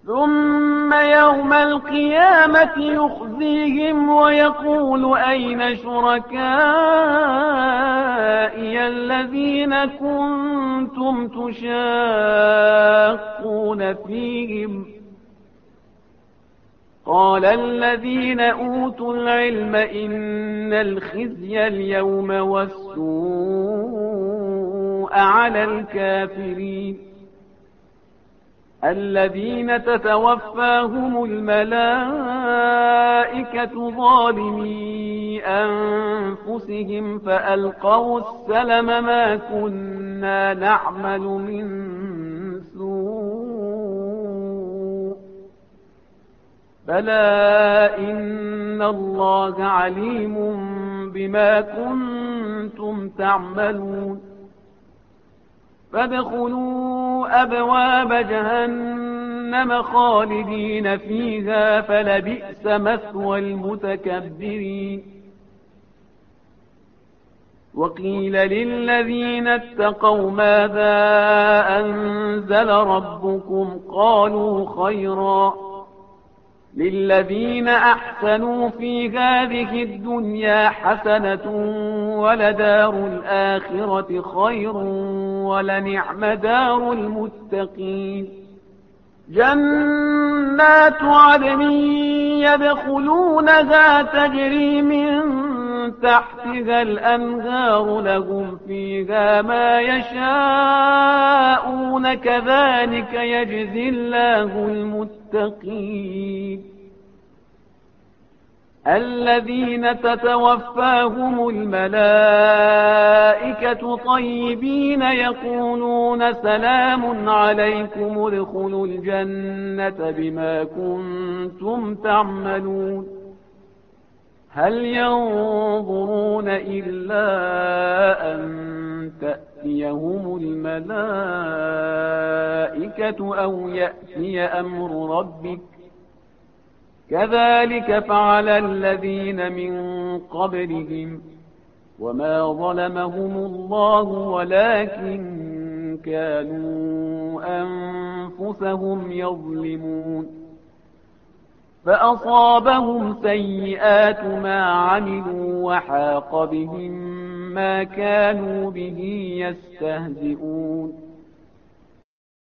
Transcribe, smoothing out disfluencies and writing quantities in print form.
ثم يوم القيامة يخزيهم ويقول أين شركائي الذين كنتم تشاقون فيهم قال الذين أوتوا العلم إن الخزي اليوم والسوء على الكافرين الذين تتوفاهم الملائكة ظالمي أنفسهم فألقوا السلم ما كنا نعمل من سوء بلى إن الله عليم بما كنتم تعملون فادخلوا أبواب جهنم خالدين فيها فلبئس مثوى المتكبرين وقيل للذين اتقوا ماذا أنزل ربكم قالوا خيرا للذين أحسنوا في هذه الدنيا حسنة ولدار الآخرة خير ولنعم دار المتقين جنات عدن يدخلونها تجري من تحتها الأنهار لهم فيها ما يشاءون كذلك يجزي الله المتقين الذين تتوفاهم الملائكة طيبين يقولون سلام عليكم ادخلوا الجنة بما كنتم تعملون هل ينظرون إلا أن تأتيهم الملائكة أو يأتي أمر ربك كذلك فعل الذين من قبلهم وما ظلمهم الله ولكن كانوا أنفسهم يظلمون فأصابهم سيئات ما عملوا وحاق بهم ما كانوا به يستهزئون